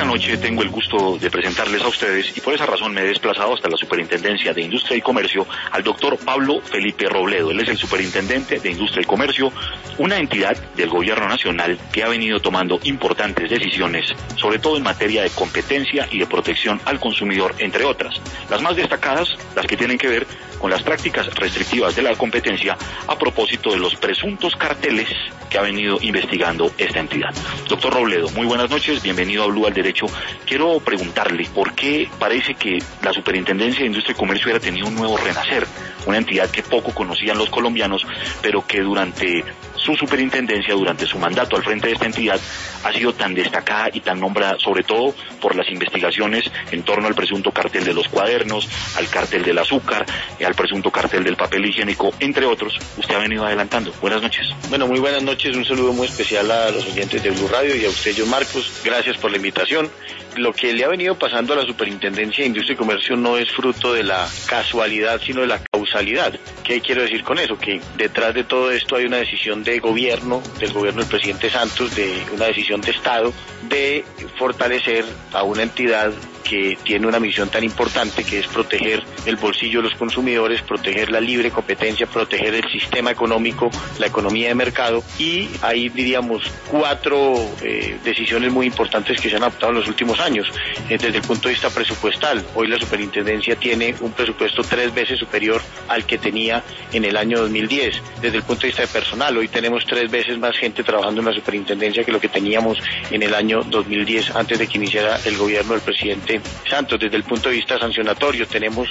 Esta noche tengo el gusto de presentarles a ustedes, y por esa razón me he desplazado hasta la Superintendencia de Industria y Comercio, al doctor Pablo Felipe Robledo. Él es el Superintendente de Industria y Comercio, una entidad del Gobierno Nacional que ha venido tomando importantes decisiones, sobre todo en materia de competencia y de protección al consumidor, entre otras. Las más destacadas, las que tienen que ver con las prácticas restrictivas de la competencia a propósito de los presuntos carteles que ha venido investigando esta entidad. Doctor Robledo, muy buenas noches, bienvenido a Blue al Derecho. Quiero preguntarle por qué parece que la Superintendencia de Industria y Comercio hubiera tenido un nuevo renacer, una entidad que poco conocían los colombianos, pero que durante su superintendencia, durante su mandato al frente de esta entidad, ha sido tan destacada y tan nombrada, sobre todo por las investigaciones en torno al presunto cartel de los cuadernos, al cartel del azúcar, al presunto cartel del papel higiénico, entre otros. Usted ha venido adelantando. Buenas noches. Bueno, muy buenas noches. Un saludo muy especial a los oyentes de Blue Radio y a usted, John Marcos. Gracias por la invitación. Lo que le ha venido pasando a la Superintendencia de Industria y Comercio no es fruto de la casualidad, sino de la causalidad. ¿Qué quiero decir con eso? Que detrás de todo esto hay una decisión de gobierno, del gobierno del presidente Santos, de una decisión de Estado, de fortalecer a una entidad que tiene una misión tan importante, que es proteger el bolsillo de los consumidores, proteger la libre competencia, proteger el sistema económico, la economía de mercado. Y hay, diríamos, 4 decisiones muy importantes que se han adoptado en los últimos años. Desde el punto de vista presupuestal, hoy la superintendencia tiene un presupuesto 3 veces superior al que tenía en el año 2010. Desde el punto de vista de personal, hoy tenemos 3 veces más gente trabajando en la superintendencia que lo que teníamos en el año 2010, antes de que iniciara el gobierno del presidente Santos. Desde el punto de vista sancionatorio, tenemos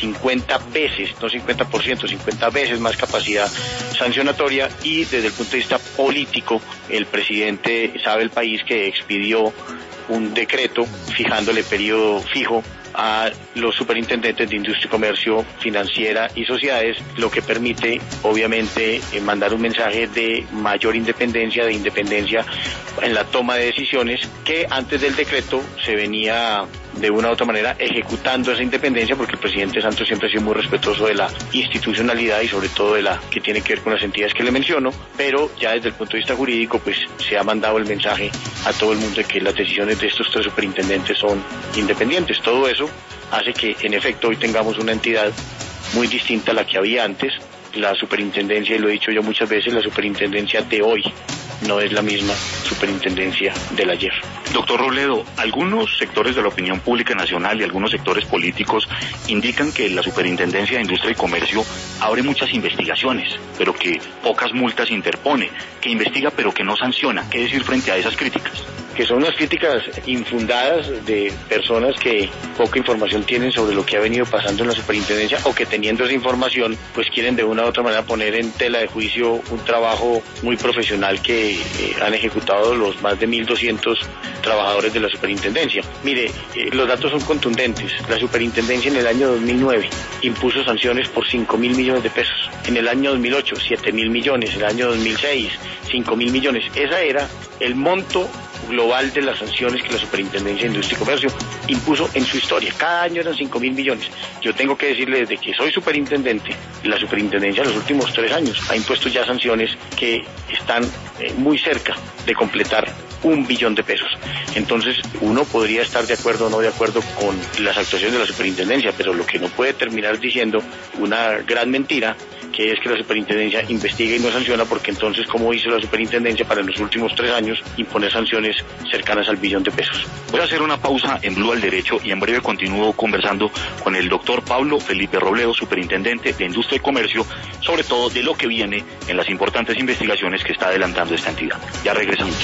50 veces, no 50%, 50 veces más capacidad sancionatoria. Y desde el punto de vista político, el presidente sabe el país que expidió un decreto fijándole periodo fijo a los superintendentes de Industria y Comercio, Financiera y Sociedades, lo que permite, obviamente, mandar un mensaje de mayor independencia, de independencia en la toma de decisiones, que antes del decreto se venía de una u otra manera ejecutando esa independencia, porque el presidente Santos siempre ha sido muy respetuoso de la institucionalidad y sobre todo de la que tiene que ver con las entidades que le menciono, pero ya desde el punto de vista jurídico pues se ha mandado el mensaje a todo el mundo de que las decisiones de estos 3 superintendentes son independientes. Todo eso hace que en efecto hoy tengamos una entidad muy distinta a la que había antes. La superintendencia, y lo he dicho yo muchas veces, la superintendencia de hoy no es la misma superintendencia del ayer. Doctor Robledo, algunos sectores de la opinión pública nacional y algunos sectores políticos indican que la Superintendencia de Industria y Comercio abre muchas investigaciones, pero que pocas multas interpone, que investiga pero que no sanciona. ¿Qué decir frente a esas críticas? Que son unas críticas infundadas de personas que poca información tienen sobre lo que ha venido pasando en la superintendencia, o que teniendo esa información pues quieren de una u otra manera poner en tela de juicio un trabajo muy profesional que han ejecutado los más de 1.200 trabajadores de la superintendencia. Mire, los datos son contundentes. La superintendencia en el año 2009 impuso sanciones por 5.000 millones de pesos. En el año 2008, 7.000 millones. En el año 2006, 5.000 millones. Ese era el monto global de las sanciones que la Superintendencia de Industria y Comercio impuso en su historia. Cada año eran 5.000 millones. Yo tengo que decirle, desde que soy superintendente, la superintendencia en los últimos 3 años ha impuesto ya sanciones que están muy cerca de completar 1 billón de pesos. Entonces, uno podría estar de acuerdo o no de acuerdo con las actuaciones de la superintendencia, pero lo que no puede terminar diciendo una gran mentira, que es que la superintendencia investiga y no sanciona, porque entonces, ¿cómo hizo la superintendencia para en los últimos 3 años imponer sanciones cercanas al 1 billón de pesos? Voy a hacer una pausa en Blue al Derecho y en breve continúo conversando con el doctor Pablo Felipe Robledo, Superintendente de Industria y Comercio, sobre todo de lo que viene en las importantes investigaciones que está adelantando esta entidad. Ya regresamos.